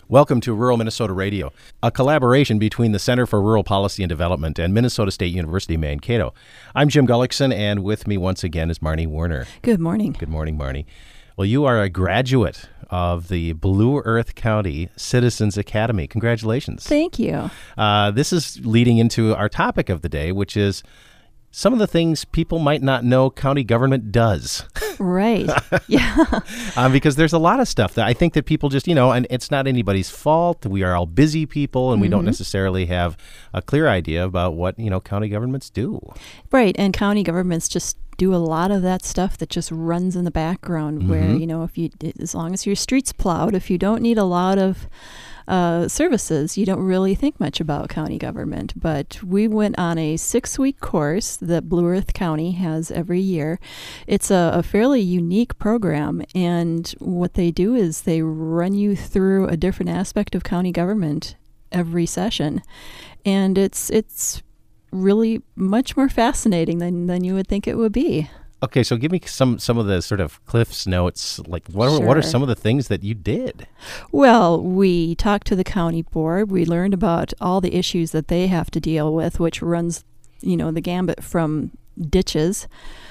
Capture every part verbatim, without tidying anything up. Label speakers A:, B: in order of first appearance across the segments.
A: Welcome to Rural Minnesota Radio, a collaboration between the Center for Rural Policy and Development and Minnesota State University Mankato. I'm Jim Gullickson, and with me once again is Marnie Werner.
B: Good morning.
A: Good morning, Marnie. Well, you are a graduate of the Blue Earth County Citizens Academy. Congratulations.
B: Thank you.
A: Uh, this is leading into our topic of the day, which is some of the things people might not know county government does.
B: Right. Yeah.
A: um, because there's a lot of stuff that I think that people just, you know, and it's not anybody's fault. We are all busy people, and mm-hmm. we don't necessarily have a clear idea about what, you know, county governments do.
B: Right. And county governments just do a lot of that stuff that just runs in the background mm-hmm. where, you know, if you, as long as your street's plowed, if you don't need a lot of Uh, services, you don't really think much about county government. But we went on a six-week course that Blue Earth County has every year. It's a, a fairly unique program, and what they do is they run you through a different aspect of county government every session, and it's it's really much more fascinating than, than you would think it would be.
A: Okay, so give me some, some of the sort of Cliff's Notes. Like, what are,
B: Sure.
A: what are some of the things that you did?
B: Well, we talked to the county board. We learned about all the issues that they have to deal with, which runs, you know, the gambit from ditches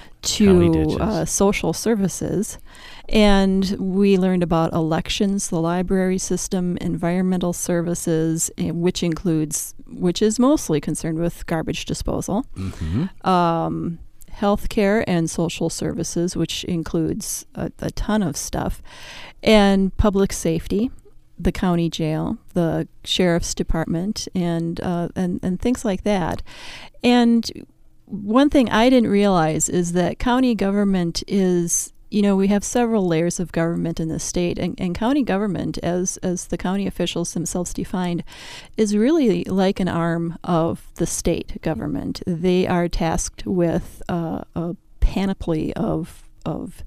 B: to
A: ditches.
B: Uh, social services. And we learned about elections, the library system, environmental services, and which includes, which is mostly concerned with garbage disposal. Mm-hmm. Um healthcare and social services, which includes a, a ton of stuff, and public safety, the county jail, the sheriff's department, and uh, and and things like that. And one thing I didn't realize is that county government is, you know, we have several layers of government in the state, and, and county government, as as the county officials themselves defined, is really like an arm of the state government. They are tasked with uh, a panoply of of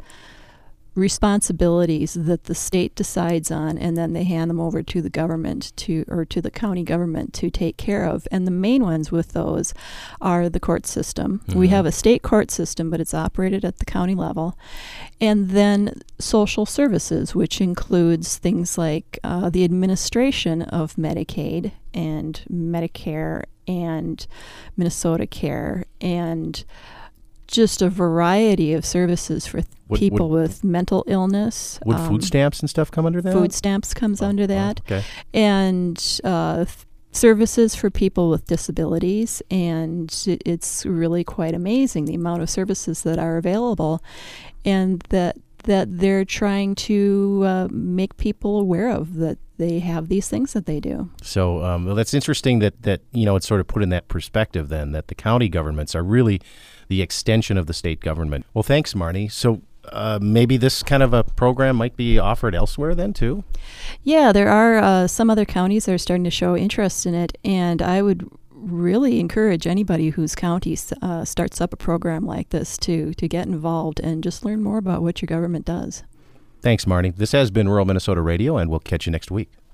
B: responsibilities that the state decides on, and then they hand them over to the government to or to the county government to take care of. And the main ones with those are the court system. Mm-hmm. We have a state court system, but it's operated at the county level. And then social services, which includes things like uh, the administration of Medicaid and Medicare and Minnesota Care, and just a variety of services for th- would, people would, with mental illness.
A: Would
B: um,
A: food stamps and stuff come under that?
B: Food stamps comes
A: oh,
B: under that.
A: Oh, okay.
B: And uh, f- services for people with disabilities. And it, it's really quite amazing the amount of services that are available, and that that they're trying to uh, make people aware of, that they have these things that they do.
A: So um, well, that's interesting that, that, you know, it's sort of put in that perspective then, that the county governments are really the extension of the state government. Well, thanks, Marnie. So uh, maybe this kind of a program might be offered elsewhere then, too?
B: Yeah, there are uh, some other counties that are starting to show interest in it, and I would really encourage anybody whose county uh, starts up a program like this to, to get involved and just learn more about what your government does.
A: Thanks, Marnie. This has been Rural Minnesota Radio, and we'll catch you next week.